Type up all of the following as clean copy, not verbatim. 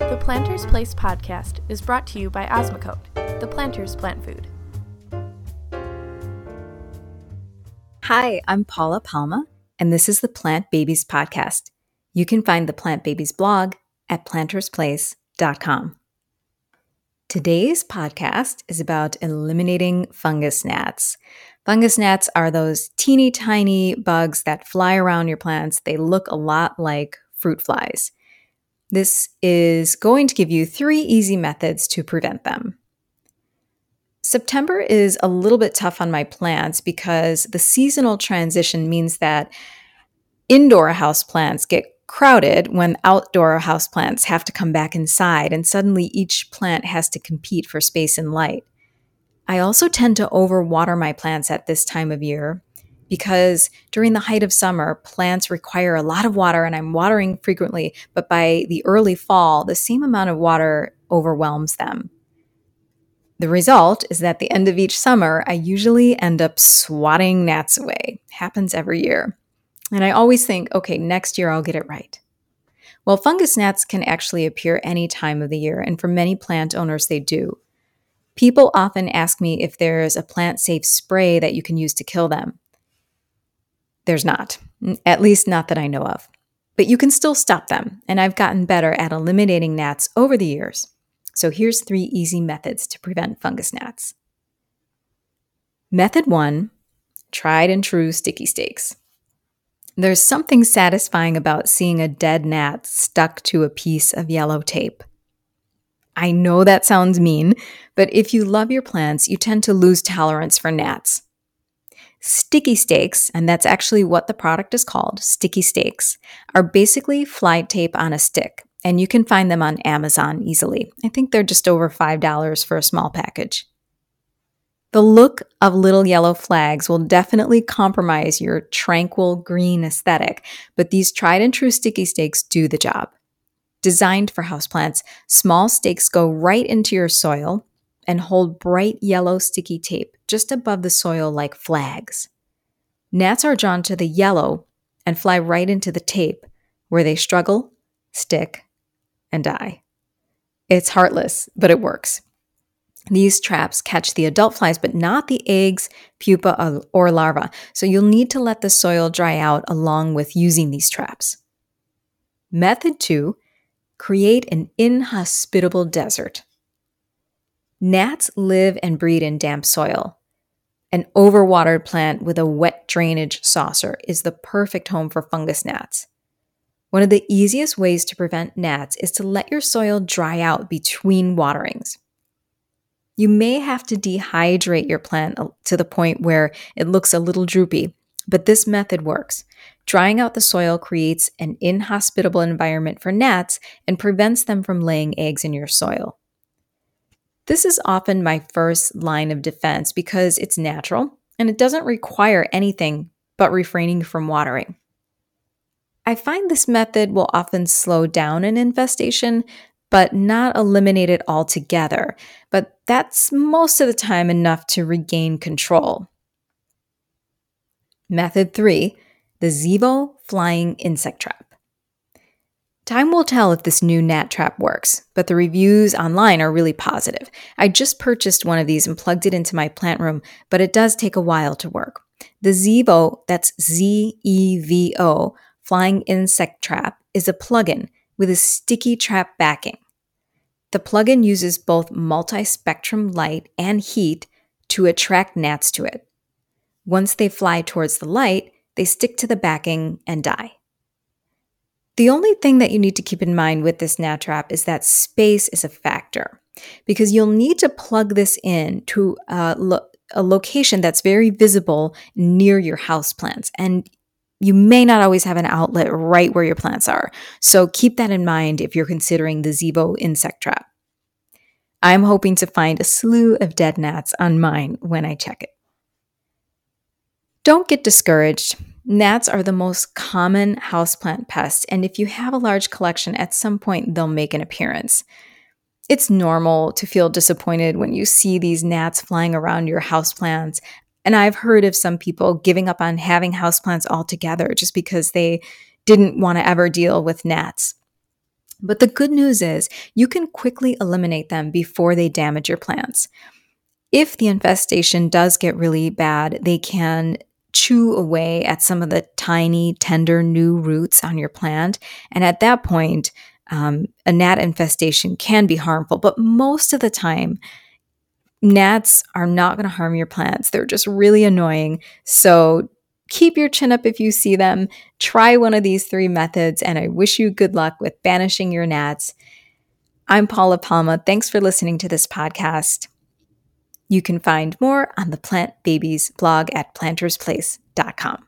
The Planter's Place podcast is brought to you by Osmocote, the Planter's plant food. Hi, I'm Paula Palma, and this is the Plant Babies podcast. You can find the Plant Babies blog at plantersplace.com. Today's podcast is about eliminating fungus gnats. Fungus gnats are those teeny tiny bugs that fly around your plants. They look a lot like fruit flies. This is going to give you 3 easy methods to prevent them. September is a little bit tough on my plants because the seasonal transition means that indoor houseplants get crowded when outdoor houseplants have to come back inside, and suddenly each plant has to compete for space and light. I also tend to overwater my plants at this time of year because during the height of summer, plants require a lot of water and I'm watering frequently, but by the early fall, the same amount of water overwhelms them. The result is that at the end of each summer, I usually end up swatting gnats away. Happens every year. And I always think, okay, next year I'll get it right. Well, fungus gnats can actually appear any time of the year, and for many plant owners, they do. People often ask me if there's a plant-safe spray that you can use to kill them. There's not, at least not that I know of. But you can still stop them, and I've gotten better at eliminating gnats over the years. So here's 3 easy methods to prevent fungus gnats. Method 1, tried and true sticky stakes. There's something satisfying about seeing a dead gnat stuck to a piece of yellow tape. I know that sounds mean, but if you love your plants, you tend to lose tolerance for gnats. Sticky stakes, and that's actually what the product is called, sticky stakes, are basically fly tape on a stick, and you can find them on Amazon easily. I think they're just over $5 for a small package. The look of little yellow flags will definitely compromise your tranquil green aesthetic, but these tried and true sticky stakes do the job. Designed for houseplants, small stakes go right into your soil and hold bright yellow sticky tape just above the soil like flags. Gnats are drawn to the yellow and fly right into the tape, where they struggle, stick, and die. It's heartless, but it works. These traps catch the adult flies, but not the eggs, pupa, or larvae, so you'll need to let the soil dry out along with using these traps. Method 2, create an inhospitable desert. Gnats live and breed in damp soil. An overwatered plant with a wet drainage saucer is the perfect home for fungus gnats. One of the easiest ways to prevent gnats is to let your soil dry out between waterings. You may have to dehydrate your plant to the point where it looks a little droopy, but this method works. Drying out the soil creates an inhospitable environment for gnats and prevents them from laying eggs in your soil. This is often my first line of defense because it's natural and it doesn't require anything but refraining from watering. I find this method will often slow down an infestation, but not eliminate it altogether. But that's most of the time enough to regain control. Method 3, the Zevo flying insect trap. Time will tell if this new gnat trap works, but the reviews online are really positive. I just purchased one of these and plugged it into my plant room, but it does take a while to work. The Zevo, that's Z-E-V-O, flying insect trap, is a plugin with a sticky trap backing. The plugin uses both multi-spectrum light and heat to attract gnats to it. Once they fly towards the light, they stick to the backing and die. The only thing that you need to keep in mind with this gnat trap is that space is a factor, because you'll need to plug this in to a location that's very visible near your houseplants, and you may not always have an outlet right where your plants are. So keep that in mind if you're considering the Zevo insect trap. I'm hoping to find a slew of dead gnats on mine when I check it. Don't get discouraged. Gnats are the most common houseplant pest, and if you have a large collection, at some point they'll make an appearance. It's normal to feel disappointed when you see these gnats flying around your houseplants, and I've heard of some people giving up on having houseplants altogether just because they didn't want to ever deal with gnats. But the good news is you can quickly eliminate them before they damage your plants. If the infestation does get really bad, they can chew away at some of the tiny, tender new roots on your plant. And at that point, a gnat infestation can be harmful. But most of the time, gnats are not going to harm your plants. They're just really annoying. So keep your chin up if you see them. Try one of these 3 methods, and I wish you good luck with banishing your gnats. I'm Paula Palma. Thanks for listening to this podcast. You can find more on the Plant Babies blog at plantersplace.com.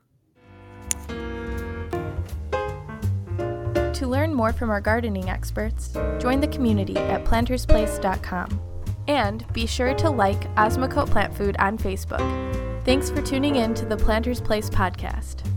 To learn more from our gardening experts, join the community at plantersplace.com. And be sure to like Osmocote Plant Food on Facebook. Thanks for tuning in to the Planters Place podcast.